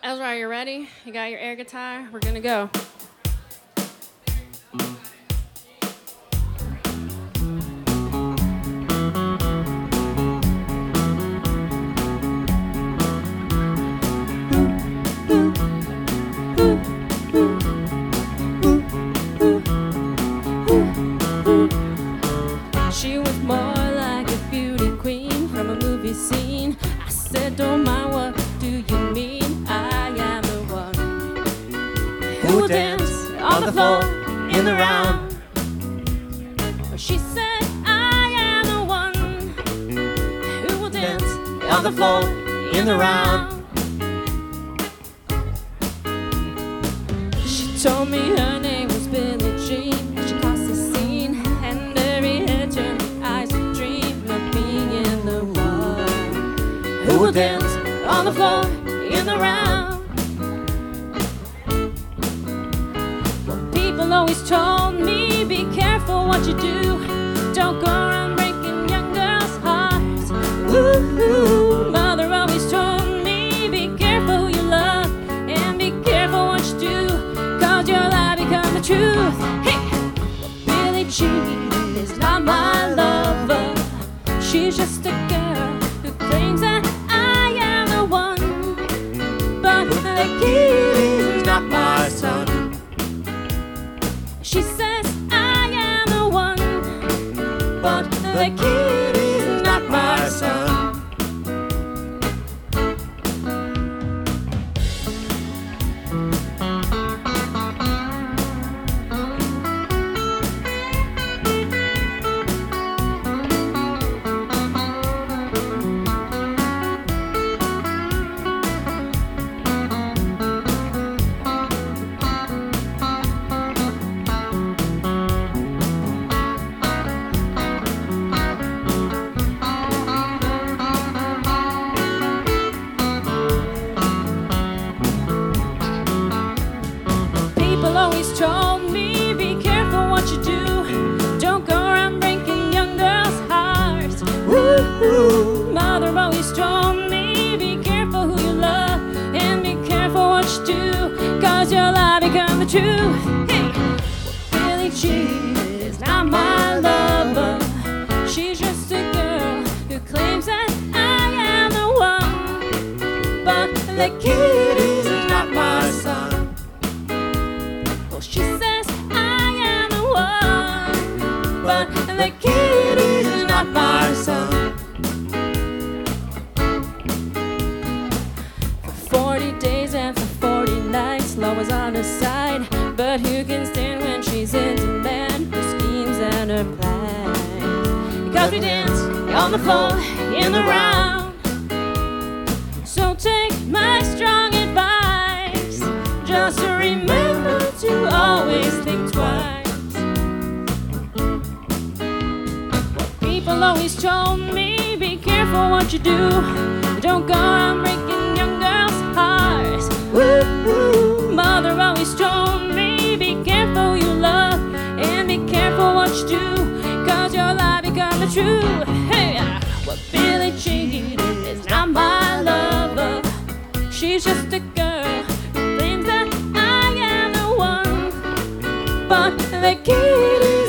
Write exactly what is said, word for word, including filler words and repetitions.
Ezra, you ready? You got your air guitar? We're gonna go. She was more like a beauty queen from a movie scene. I said, don't mind, what do you mean? I am the one who will dance on the floor in the round. She said, I am the one who will dance on the floor in the round. She told me her name was Billie Jean. She caused a scene, and every head turned eyes to dream of being the one who will dance on the floor in the round. Well, people always told me, be careful what you do. Don't go around breaking young girls' hearts. Ooh, mother always told me, be careful who you love and be careful what you do, 'cause your lie become the truth. Hey, Billie Jean is not my lover. She's just a girl who claims that I am the one, but the kid is not my son. She says I am the one, but the kid is not my son. People always told me, be careful what you do. Don't go around breaking young girls' hearts. Woo-hoo. Mother always told me, be careful who you love and be careful what you do, 'cause your lie become the truth. Hey, Billie Jean is not my lover. She's just a girl who claims that I am the one, but the kid is not my son. She says I am the one, but the kid is not my son. For forty days and for forty nights, love was on her side, but who can stand when she's in demand? Her schemes and her plans, because we dance on the floor in the round. So take my strong advice, just to remember to always think twice. Well, people always told me, be careful what you do. Don't go around breaking young girls' hearts. Woo-hoo. Mother always told me, be careful who you love and be careful what you do, 'cause your lie become the truth. Hey, well, Billie Jean is not my lover. She's just a girl who claims that I am the one, but the kid is